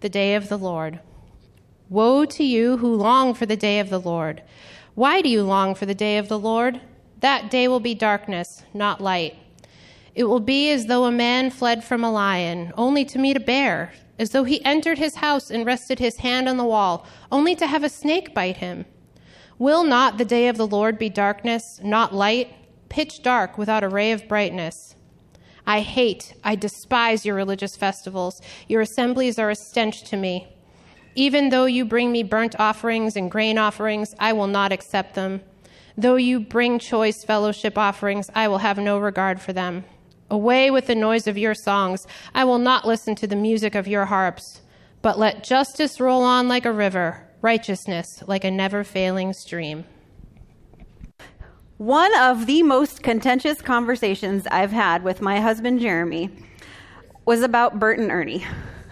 the day of the Lord. Woe to you who long for the day of the Lord. Why do you long for the day of the Lord? That day will be darkness, not light. It will be as though a man fled from a lion, only to meet a bear, as though he entered his house and rested his hand on the wall, only to have a snake bite him. Will not the day of the Lord be darkness, not light, pitch dark without a ray of brightness? I despise your religious festivals. Your assemblies are a stench to me. Even though you bring me burnt offerings and grain offerings, I will not accept them. Though you bring choice fellowship offerings, I will have no regard for them. Away with the noise of your songs. I will not listen to the music of your harps. But let justice roll on like a river, righteousness like a never-failing stream. One of the most contentious conversations I've had with my husband, Jeremy, was about Bert and Ernie.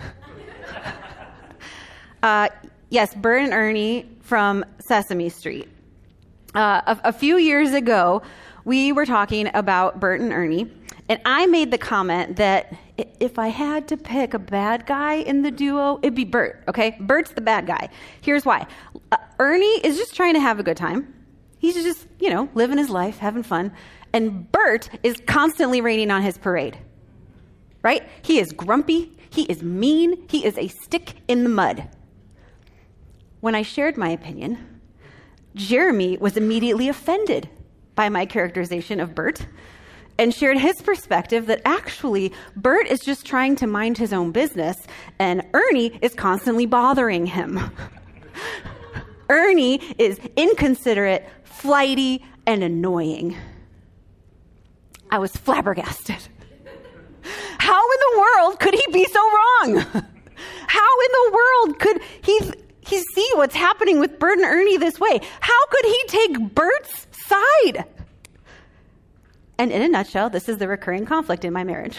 Yes, Bert and Ernie from Sesame Street. A few years ago, we were talking about Bert and Ernie, and I made the comment that if I had to pick a bad guy in the duo, it'd be Bert, okay? Bert's the bad guy. Here's why. Ernie is just trying to have a good time. He's just, living his life, having fun. And Bert is constantly raining on his parade, right? He is grumpy. He is mean. He is a stick in the mud. When I shared my opinion, Jeremy was immediately offended by my characterization of Bert and shared his perspective that actually Bert is just trying to mind his own business and Ernie is constantly bothering him. Ernie is inconsiderate, flighty, and annoying. I was flabbergasted. How in the world could he be so wrong? How in the world could he see what's happening with Bert and Ernie this way? How could he take Bert's side? And in a nutshell, this is the recurring conflict in my marriage.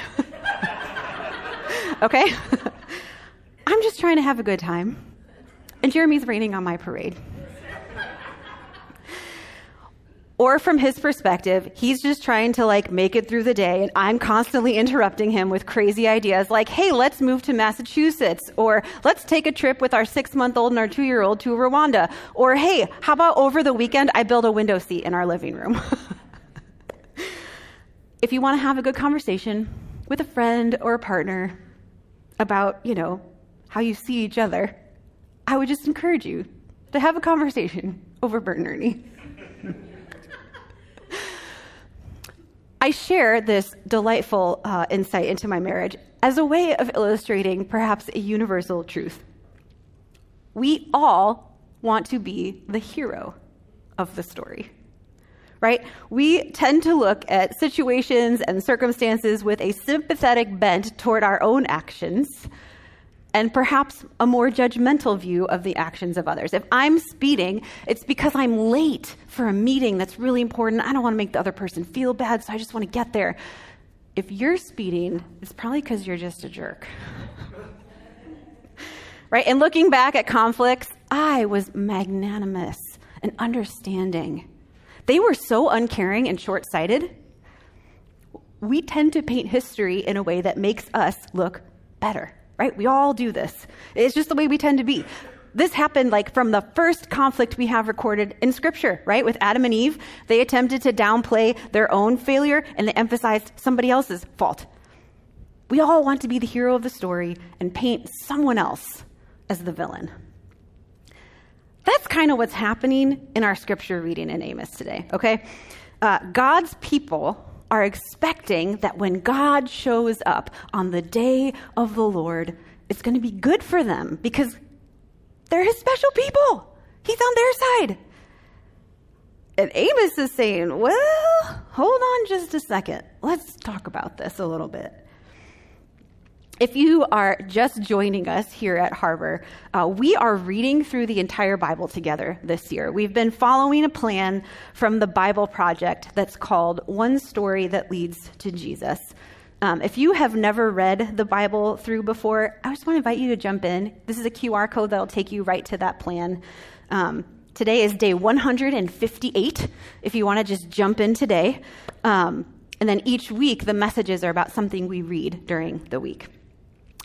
Okay? I'm just trying to have a good time. And Jeremy's raining on my parade. Or from his perspective, he's just trying to make it through the day, and I'm constantly interrupting him with crazy ideas like, hey, let's move to Massachusetts, or let's take a trip with our 6-month-old and our 2-year-old to Rwanda, or hey, how about over the weekend I build a window seat in our living room? If you want to have a good conversation with a friend or a partner about, how you see each other, I would just encourage you to have a conversation over Bert and Ernie. I share this delightful insight into my marriage as a way of illustrating perhaps a universal truth. We all want to be the hero of the story, right? We tend to look at situations and circumstances with a sympathetic bent toward our own actions and perhaps a more judgmental view of the actions of others. If I'm speeding, it's because I'm late for a meeting that's really important. I don't want to make the other person feel bad, so I just want to get there. If you're speeding, it's probably because you're just a jerk. Right? And looking back at conflicts, I was magnanimous and understanding. They were so uncaring and short-sighted. We tend to paint history in a way that makes us look better. Right? We all do this. It's just the way we tend to be. This happened from the first conflict we have recorded in Scripture, right? With Adam and Eve, they attempted to downplay their own failure and they emphasized somebody else's fault. We all want to be the hero of the story and paint someone else as the villain. That's kind of what's happening in our Scripture reading in Amos today, okay? God's people are expecting that when God shows up on the day of the Lord, it's going to be good for them because they're his special people. He's on their side. And Amos is saying, well, hold on just a second. Let's talk about this a little bit. If you are just joining us here at Harbor, we are reading through the entire Bible together this year. We've been following a plan from the Bible Project that's called One Story That Leads to Jesus. If you have never read the Bible through before, I just want to invite you to jump in. This is a QR code that'll take you right to that plan. Today is day 158, if you want to just jump in today. And then each week, the messages are about something we read during the week.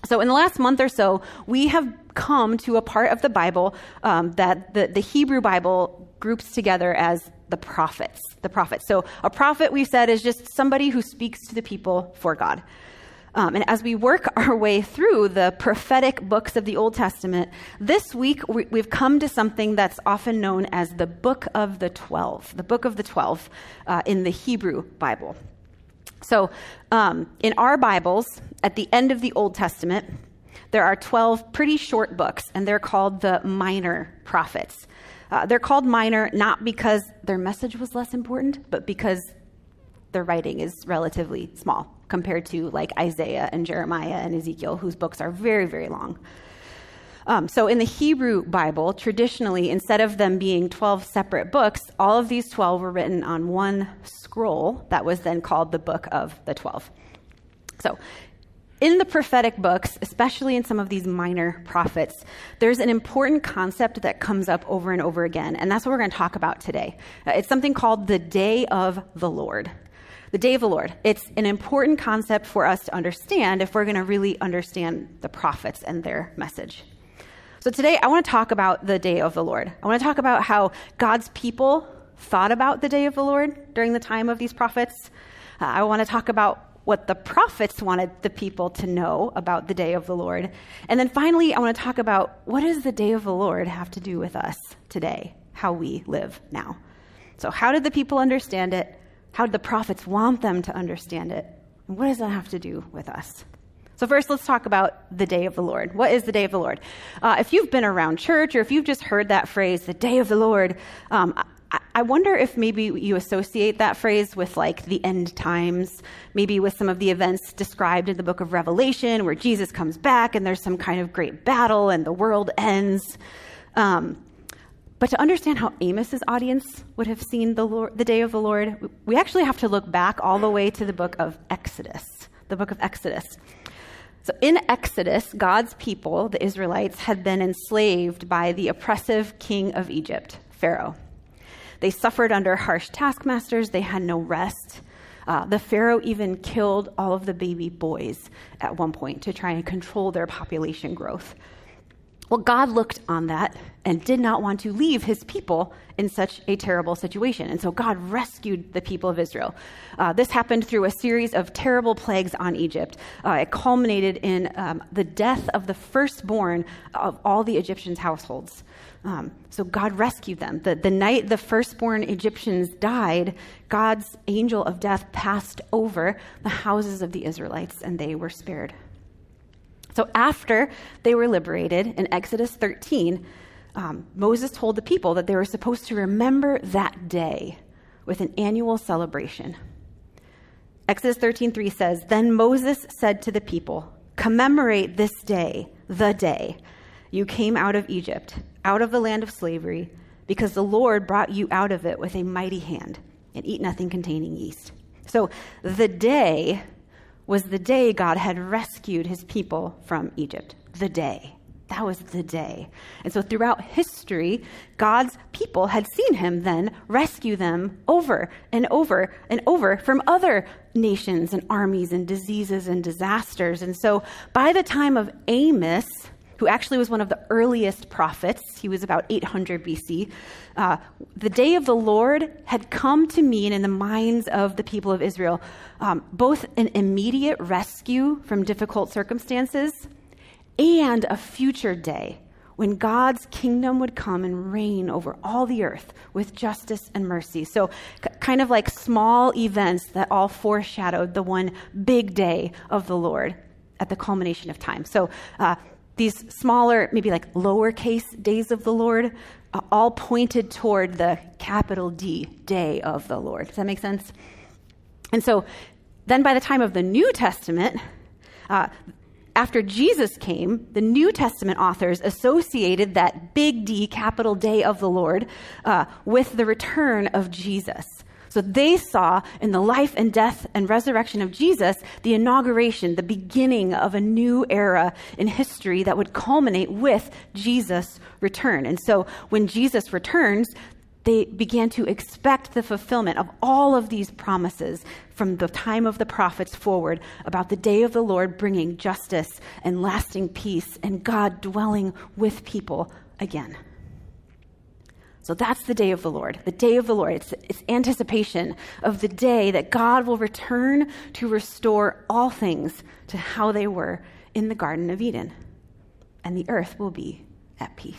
So in the last month or so, we have come to a part of the Bible that the Hebrew Bible groups together as the prophets. The prophets. So a prophet, we've said, is just somebody who speaks to the people for God. And as we work our way through the prophetic books of the Old Testament, this week we've come to something that's often known as the Book of the 12, the Book of the 12 in the Hebrew Bible. So in our Bibles, at the end of the Old Testament, there are 12 pretty short books, and they're called the minor prophets. They're called minor not because their message was less important, but because their writing is relatively small compared to like Isaiah and Jeremiah and Ezekiel, whose books are very, very long. So in the Hebrew Bible, traditionally, instead of them being 12 separate books, all of these 12 were written on one scroll that was then called the Book of the 12. So in the prophetic books, especially in some of these minor prophets, there's an important concept that comes up over and over again, and that's what we're going to talk about today. It's something called the Day of the Lord. The Day of the Lord. It's an important concept for us to understand if we're going to really understand the prophets and their message. So today, I want to talk about the Day of the Lord. I want to talk about how God's people thought about the Day of the Lord during the time of these prophets. I want to talk about what the prophets wanted the people to know about the Day of the Lord. And then finally, I want to talk about what does the Day of the Lord have to do with us today, how we live now. So how did the people understand it? How did the prophets want them to understand it? And what does that have to do with us? So first, let's talk about the Day of the Lord. What is the Day of the Lord? If you've been around church or if you've just heard that phrase, the Day of the Lord, I wonder if maybe you associate that phrase with like the end times, maybe with some of the events described in the book of Revelation where Jesus comes back and there's some kind of great battle and the world ends. But to understand how Amos's audience would have seen the Day of the Lord, we actually have to look back all the way to the book of Exodus, the book of Exodus. So in Exodus, God's people, the Israelites, had been enslaved by the oppressive king of Egypt, Pharaoh. They suffered under harsh taskmasters. They had no rest. The Pharaoh even killed all of the baby boys at one point to try and control their population growth. Well, God looked on that and did not want to leave his people in such a terrible situation. And so God rescued the people of Israel. This happened through a series of terrible plagues on Egypt. It culminated in the death of the firstborn of all the Egyptians' households. So God rescued them. The night the firstborn Egyptians died, God's angel of death passed over the houses of the Israelites, and they were spared. So after they were liberated in Exodus 13, Moses told the people that they were supposed to remember that day with an annual celebration. Exodus 13:3 says, "Then Moses said to the people, 'Commemorate this day, the day you came out of Egypt, out of the land of slavery, because the Lord brought you out of it with a mighty hand, and eat nothing containing yeast.'" So the day was the day God had rescued his people from Egypt. The day. That was the day. And so throughout history, God's people had seen him then rescue them over and over and over from other nations and armies and diseases and disasters. And so by the time of Amos, who actually was one of the earliest prophets, he was about 800 BC, the Day of the Lord had come to mean in the minds of the people of Israel both an immediate rescue from difficult circumstances and a future day when God's kingdom would come and reign over all the earth with justice and mercy. So kind of like small events that all foreshadowed the one big day of the Lord at the culmination of time. So these smaller, maybe like lowercase days of the Lord, all pointed toward the capital D, Day of the Lord. Does that make sense? And so then by the time of the New Testament, after Jesus came, the New Testament authors associated that big D, capital Day of the Lord, with the return of Jesus. So they saw in the life and death and resurrection of Jesus the inauguration, the beginning of a new era in history that would culminate with Jesus' return. And so when Jesus returns, they began to expect the fulfillment of all of these promises from the time of the prophets forward about the day of the Lord bringing justice and lasting peace and God dwelling with people again. So that's the day of the Lord. The day of the Lord. It's anticipation of the day that God will return to restore all things to how they were in the Garden of Eden. And the earth will be at peace.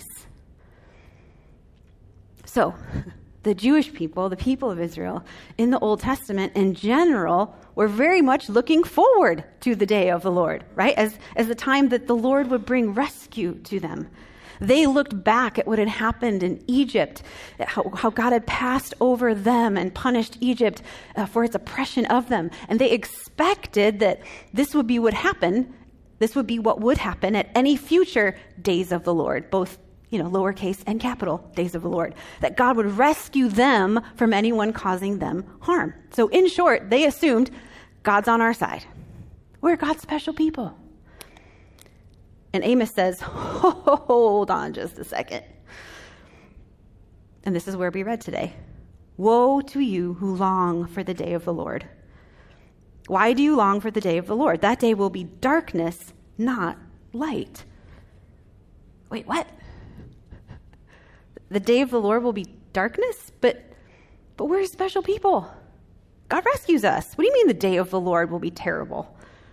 So, the Jewish people, the people of Israel, in the Old Testament in general, were very much looking forward to the day of the Lord, right? As the time that the Lord would bring rescue to them. They looked back at what had happened in Egypt, how God had passed over them and punished Egypt for its oppression of them. And they expected that this would be what happened. This would be what would happen at any future days of the Lord, both lowercase and capital days of the Lord, that God would rescue them from anyone causing them harm. So in short, they assumed God's on our side. We're God's special people. And Amos says, hold on just a second. And this is where we read today. Woe to you who long for the day of the Lord. Why do you long for the day of the Lord? That day will be darkness, not light. Wait, what? The day of the Lord will be darkness? But we're special people. God rescues us. What do you mean the day of the Lord will be terrible?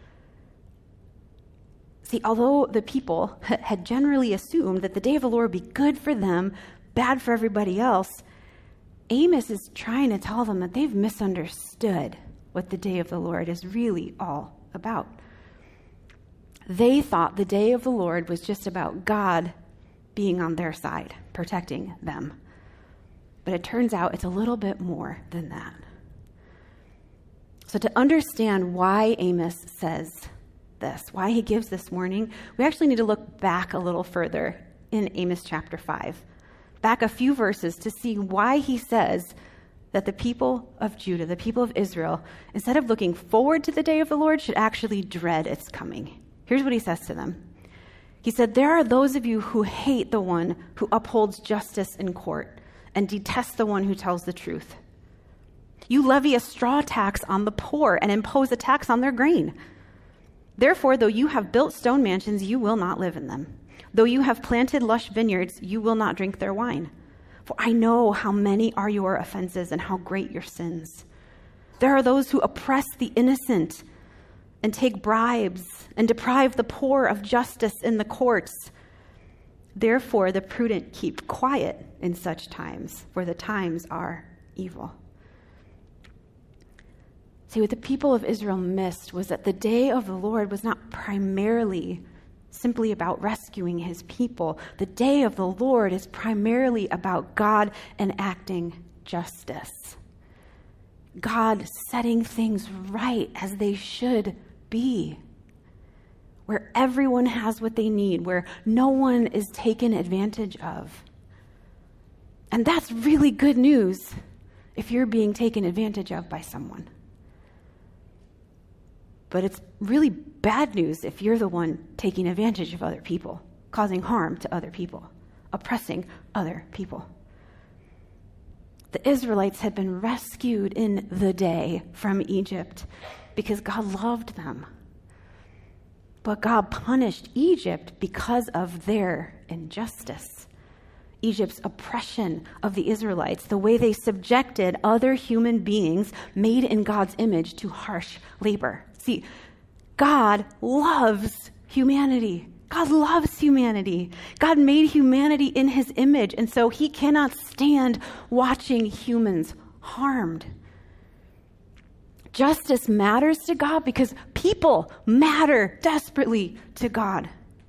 See, although the people had generally assumed that the day of the Lord would be good for them, bad for everybody else, Amos is trying to tell them that they've misunderstood what the day of the Lord is really all about. They thought the day of the Lord was just about God being on their side, protecting them. But it turns out it's a little bit more than that. So to understand why Amos says this, why he gives this warning, we actually need to look back a little further in Amos chapter 5. Back a few verses to see why he says that the people of Judah, the people of Israel, instead of looking forward to the day of the Lord, should actually dread its coming. Here's what he says to them. He said, there are those of you who hate the one who upholds justice in court and detest the one who tells the truth. You levy a straw tax on the poor and impose a tax on their grain. Therefore, though you have built stone mansions, you will not live in them. Though you have planted lush vineyards, you will not drink their wine. For I know how many are your offenses and how great your sins. There are those who oppress the innocent and take bribes and deprive the poor of justice in the courts. Therefore, the prudent keep quiet in such times, for the times are evil. See, what the people of Israel missed was that the day of the Lord was not primarily simply about rescuing his people. The day of the Lord is primarily about God enacting justice. God setting things right as they should be, where everyone has what they need, where no one is taken advantage of. And that's really good news if you're being taken advantage of by someone. But it's really bad news if you're the one taking advantage of other people, causing harm to other people, oppressing other people. The Israelites had been rescued in the day from Egypt because God loved them. But God punished Egypt because of their injustice. Egypt's oppression of the Israelites, the way they subjected other human beings made in God's image to harsh labor. See, God loves humanity. God loves humanity. God made humanity in his image, and so he cannot stand watching humans harmed. Justice matters to God because people matter desperately to God.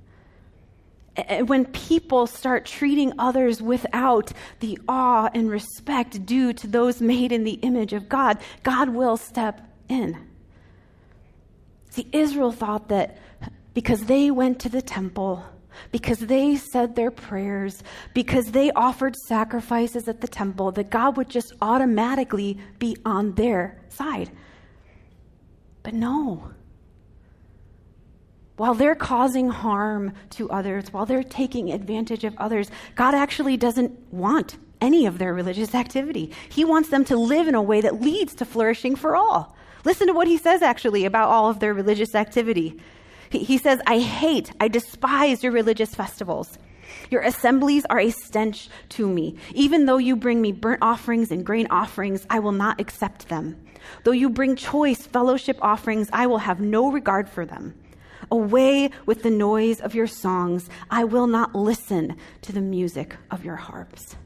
When people start treating others without the awe and respect due to those made in the image of God, God will step in. See, Israel thought that because they went to the temple, because they said their prayers, because they offered sacrifices at the temple, that God would just automatically be on their side. But no. While they're causing harm to others, while they're taking advantage of others, God actually doesn't want any of their religious activity. He wants them to live in a way that leads to flourishing for all. Listen to what he says, actually, about all of their religious activity. He says, I despise your religious festivals. Your assemblies are a stench to me. Even though you bring me burnt offerings and grain offerings, I will not accept them. Though you bring choice fellowship offerings, I will have no regard for them. Away with the noise of your songs. I will not listen to the music of your harps.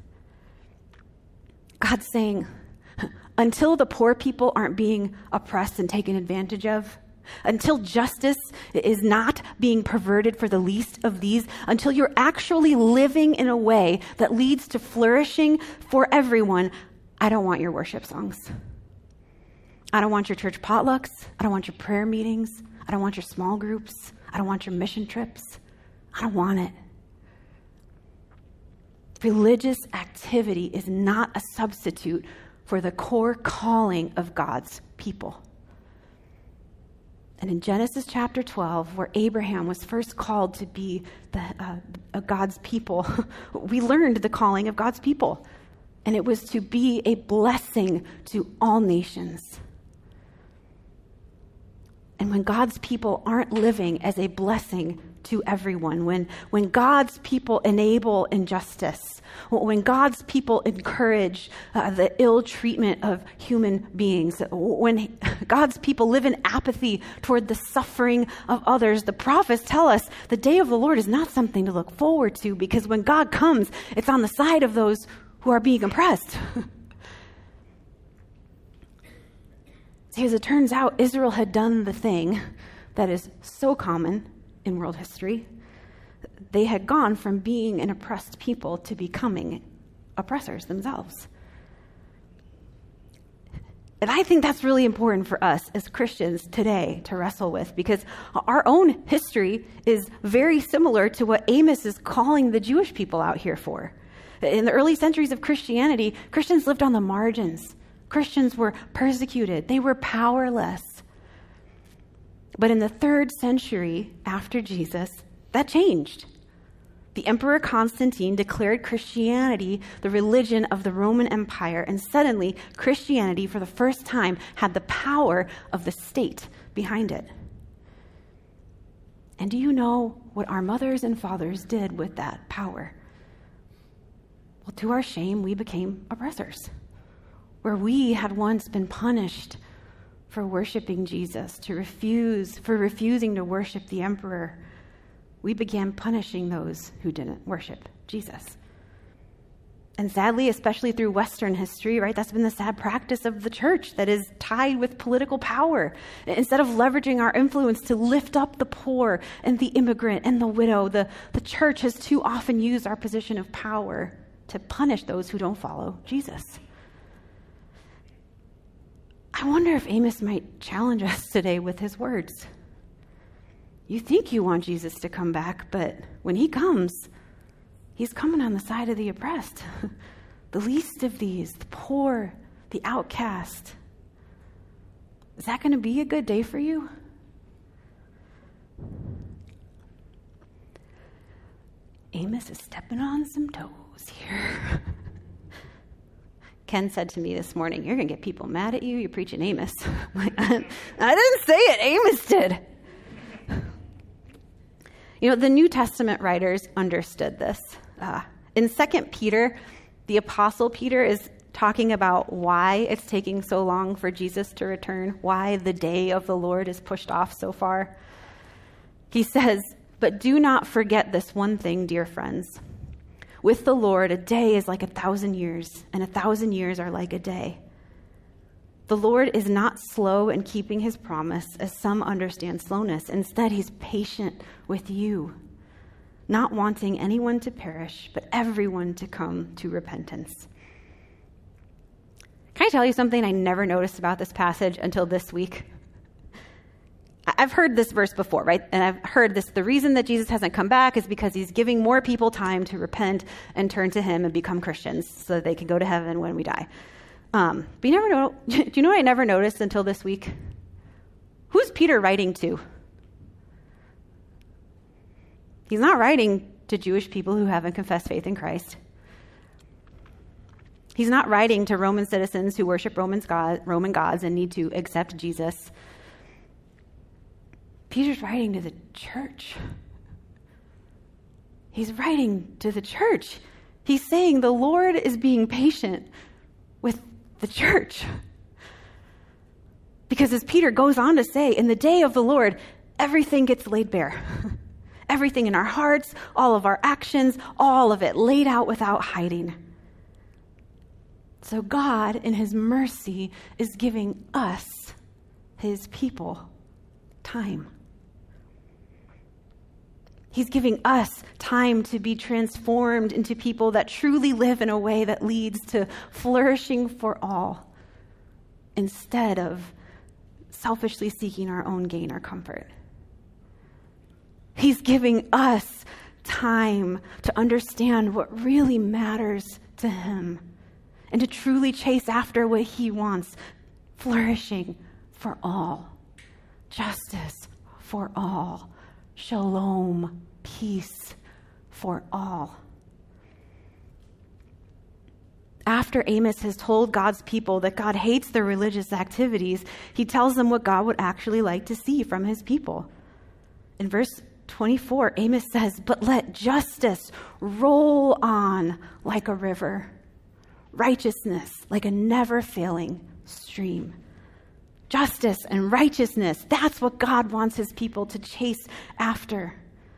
God's saying, until the poor people aren't being oppressed and taken advantage of, until justice is not being perverted for the least of these, until you're actually living in a way that leads to flourishing for everyone, I don't want your worship songs. I don't want your church potlucks. I don't want your prayer meetings. I don't want your small groups. I don't want your mission trips. I don't want it. Religious activity is not a substitute for the core calling of God's people. And in Genesis chapter 12, where Abraham was first called to be God's people, we learned the calling of God's people. And it was to be a blessing to all nations. And when God's people aren't living as a blessing to everyone, when God's people enable injustice, when God's people encourage the ill treatment of human beings, when God's people live in apathy toward the suffering of others, the prophets tell us the day of the Lord is not something to look forward to, because when God comes, it's on the side of those who are being oppressed. See, as it turns out, Israel had done the thing that is so common in world history. They had gone from being an oppressed people to becoming oppressors themselves. And I think that's really important for us as Christians today to wrestle with, because our own history is very similar to what Amos is calling the Jewish people out here for. In the early centuries of Christianity, Christians lived on the margins. Christians were persecuted. They were powerless. But in the 3rd century after Jesus, that changed. The Emperor Constantine declared Christianity the religion of the Roman Empire, and suddenly Christianity, for the first time, had the power of the state behind it. And do you know what our mothers and fathers did with that power? Well, to our shame, we became oppressors. Where we had once been punished for worshiping Jesus, for refusing to worship the emperor, we began punishing those who didn't worship Jesus. And sadly, especially through Western history, right, that's been the sad practice of the church that is tied with political power. Instead of leveraging our influence to lift up the poor and the immigrant and the widow, the church has too often used our position of power to punish those who don't follow Jesus. I wonder if Amos might challenge us today with his words. You think you want Jesus to come back, but when he comes, he's coming on the side of the oppressed, the least of these, the poor, the outcast. Is that going to be a good day for you? Amos is stepping on some toes here. Ken said to me this morning, you're going to get people mad at you. You're preaching Amos. I didn't say it. Amos did. You know, the New Testament writers understood this. In 2 Peter, the Apostle Peter is talking about why it's taking so long for Jesus to return, why the day of the Lord is pushed off so far. He says, but do not forget this one thing, dear friends. With the Lord, a day is like 1,000 years, and 1,000 years are like a day. The Lord is not slow in keeping his promise, as some understand slowness. Instead, he's patient with you, not wanting anyone to perish, but everyone to come to repentance. Can I tell you something I never noticed about this passage until this week? I've heard this verse before, right? And I've heard this, the reason that Jesus hasn't come back is because he's giving more people time to repent and turn to him and become Christians so that they can go to heaven when we die. But you never know. Do you know what I never noticed until this week? Who's Peter writing to? He's not writing to Jewish people who haven't confessed faith in Christ. He's not writing to Roman citizens who worship Roman gods and need to accept Jesus. Peter's writing to the church. He's writing to the church. He's saying the Lord is being patient with the church. Because as Peter goes on to say, in the day of the Lord, everything gets laid bare. Everything in our hearts, all of our actions, all of it laid out without hiding. So God, in his mercy, is giving us, his people, time. He's giving us time to be transformed into people that truly live in a way that leads to flourishing for all, instead of selfishly seeking our own gain or comfort. He's giving us time to understand what really matters to him and to truly chase after what he wants, flourishing for all, justice for all, shalom, peace for all. After Amos has told God's people that God hates their religious activities, he tells them what God would actually like to see from his people. In verse 24, Amos says, "But let justice roll on like a river, righteousness like a never-failing stream." Justice and righteousness, that's what God wants his people to chase after.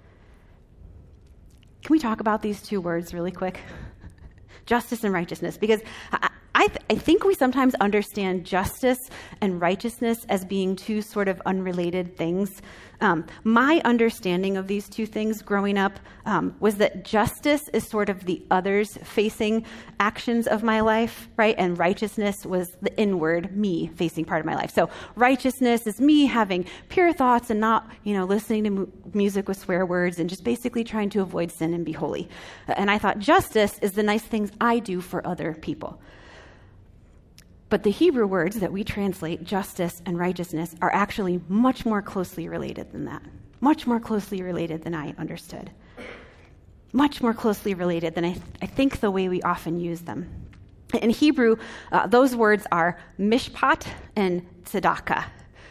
Can we talk about these two words really quick? Justice and righteousness, because I think we sometimes understand justice and righteousness as being two sort of unrelated things. My understanding of these two things growing up was that justice is sort of the others-facing actions of my life, right? And righteousness was the inward, me-facing part of my life. So righteousness is me having pure thoughts and not, listening to music with swear words and just basically trying to avoid sin and be holy. And I thought justice is the nice things I do for other people. But the Hebrew words that we translate justice and righteousness are actually much more closely related than that. Much more closely related than I understood. Much more closely related than I think the way we often use them. In Hebrew, those words are mishpat and tzedakah.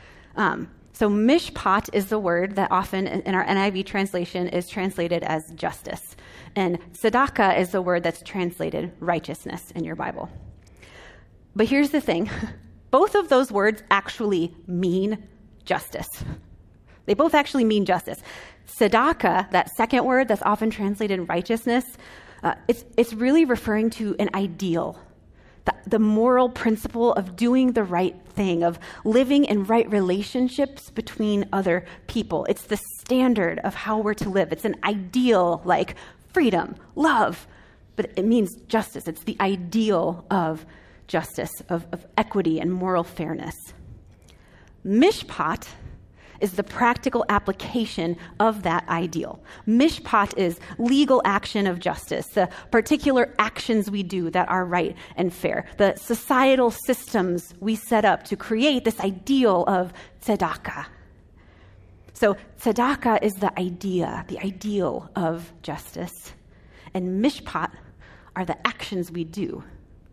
So mishpat is the word that often in our NIV translation is translated as justice. And tzedakah is the word that's translated righteousness in your Bible. But here's the thing. Both of those words actually mean justice. They both actually mean justice. Tzedakah, that second word that's often translated righteousness, it's really referring to an ideal, the moral principle of doing the right thing, of living in right relationships between other people. It's the standard of how we're to live. It's an ideal like freedom, love, but it means justice. It's the ideal of justice, of equity and moral fairness. Mishpat is the practical application of that ideal. Mishpat is legal action of justice, the particular actions we do that are right and fair, the societal systems we set up to create this ideal of tzedakah. So tzedakah is the ideal of justice, and mishpat are the actions we do.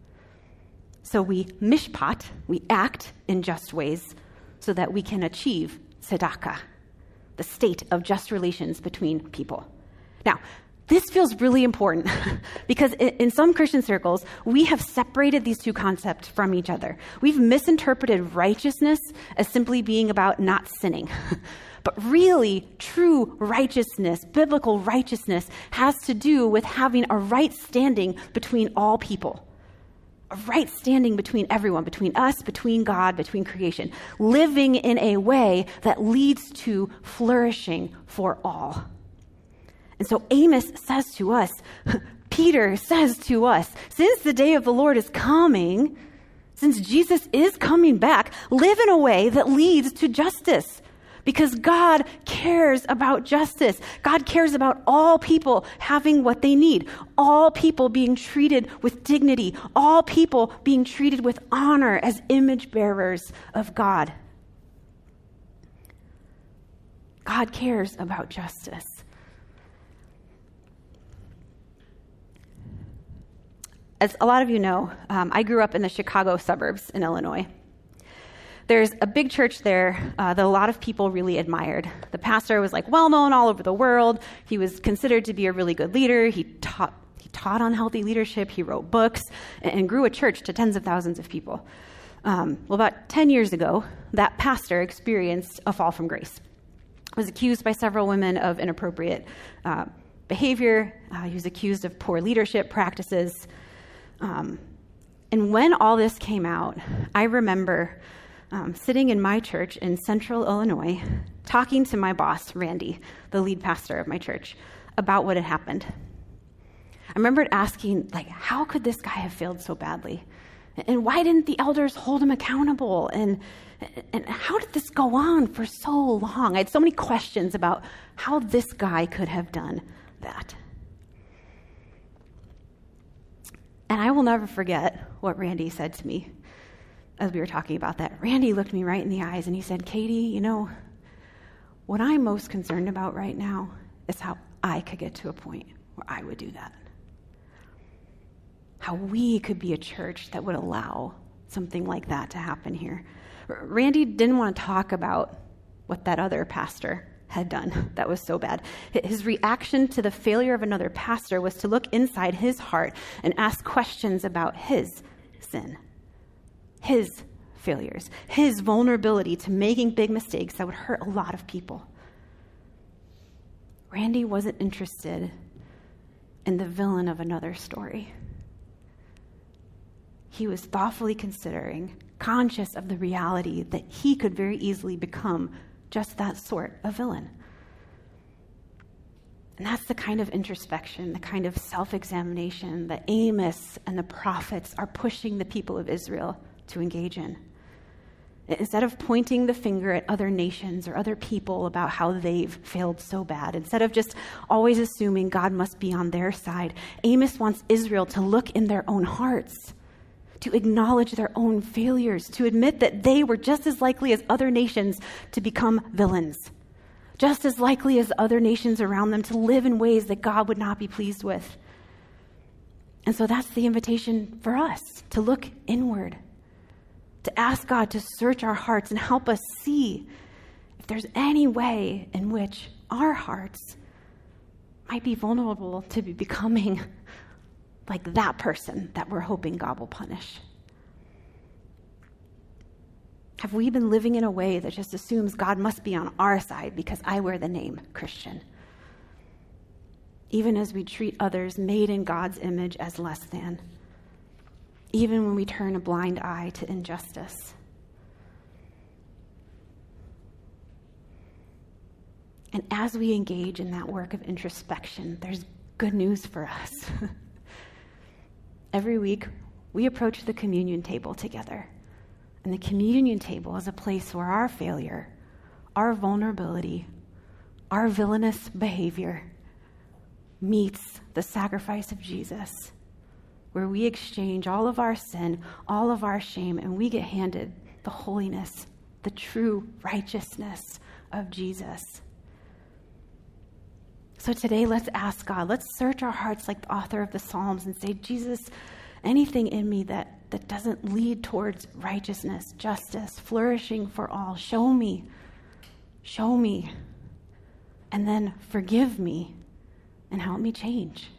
So we mishpat, we act in just ways so that we can achieve tzedakah, the state of just relations between people. Now, this feels really important because in some Christian circles, we have separated these two concepts from each other. We've misinterpreted righteousness as simply being about not sinning. But really, true righteousness, biblical righteousness, has to do with having a right standing between all people. A right standing between everyone, between us, between God, between creation, living in a way that leads to flourishing for all. And so Amos says to us, Peter says to us, since the day of the Lord is coming, since Jesus is coming back, live in a way that leads to justice. Because God cares about justice. God cares about all people having what they need. All people being treated with dignity. All people being treated with honor as image bearers of God. God cares about justice. As a lot of you know, I grew up in the Chicago suburbs in Illinois. There's a big church there that a lot of people really admired. The pastor was well-known all over the world. He was considered to be a really good leader. He taught on healthy leadership. He wrote books and grew a church to tens of thousands of people. About 10 years ago, that pastor experienced a fall from grace. Was accused by several women of inappropriate behavior. He was accused of poor leadership practices. And when all this came out, I remember sitting in my church in central Illinois, talking to my boss, Randy, the lead pastor of my church, about what had happened. I remembered asking, how could this guy have failed so badly? And why didn't the elders hold him accountable? And how did this go on for so long? I had so many questions about how this guy could have done that. And I will never forget what Randy said to me as we were talking about that. Randy looked me right in the eyes and he said, Katie, what I'm most concerned about right now is how I could get to a point where I would do that. How we could be a church that would allow something like that to happen here. Randy didn't want to talk about what that other pastor had done that was so bad. His reaction to the failure of another pastor was to look inside his heart and ask questions about his sin, his failures, his vulnerability to making big mistakes that would hurt a lot of people. Randy wasn't interested in the villain of another story. He was thoughtfully considering, conscious of the reality that he could very easily become just that sort of villain. And that's the kind of introspection, the kind of self-examination that Amos and the prophets are pushing the people of Israel to engage in. Instead of pointing the finger at other nations or other people about how they've failed so bad, instead of just always assuming God must be on their side, Amos wants Israel to look in their own hearts, to acknowledge their own failures, to admit that they were just as likely as other nations to become villains, just as likely as other nations around them to live in ways that God would not be pleased with. And so that's the invitation for us, to look inward, to ask God to search our hearts and help us see if there's any way in which our hearts might be vulnerable to be becoming like that person that we're hoping God will punish. Have we been living in a way that just assumes God must be on our side because I wear the name Christian? Even as we treat others made in God's image as less than. Even when we turn a blind eye to injustice. And as we engage in that work of introspection, there's good news for us. Every week, we approach the communion table together. And the communion table is a place where our failure, our vulnerability, our villainous behavior meets the sacrifice of Jesus, where we exchange all of our sin, all of our shame, and we get handed the holiness, the true righteousness of Jesus. So today, let's ask God, let's search our hearts like the author of the Psalms and say, Jesus, anything in me that doesn't lead towards righteousness, justice, flourishing for all, show me, and then forgive me and help me change.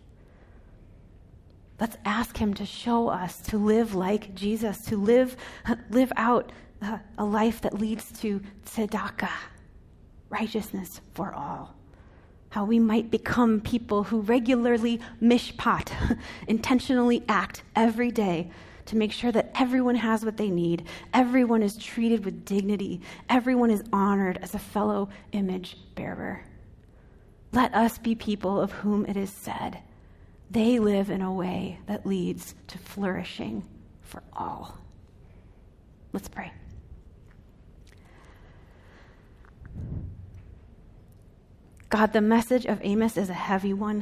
Let's ask him to show us to live like Jesus, to live out a life that leads to tzedakah, righteousness for all. How we might become people who regularly mishpat, intentionally act every day to make sure that everyone has what they need, everyone is treated with dignity, everyone is honored as a fellow image bearer. Let us be people of whom it is said, they live in a way that leads to flourishing for all. Let's pray. God, the message of Amos is a heavy one.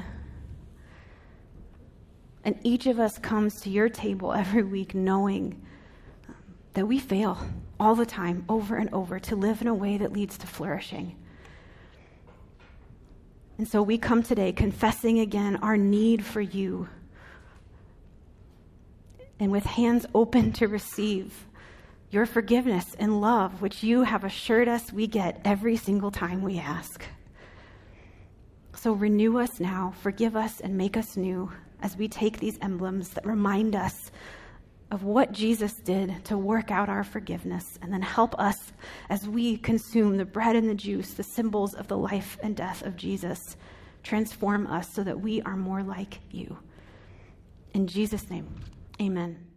And each of us comes to your table every week knowing that we fail all the time, over and over, to live in a way that leads to flourishing. And so we come today confessing again our need for you, and with hands open to receive your forgiveness and love, which you have assured us we get every single time we ask. So renew us now, forgive us, and make us new as we take these emblems that remind us of what Jesus did to work out our forgiveness, and then help us as we consume the bread and the juice, the symbols of the life and death of Jesus. Transform us so that we are more like you. In Jesus' name, amen.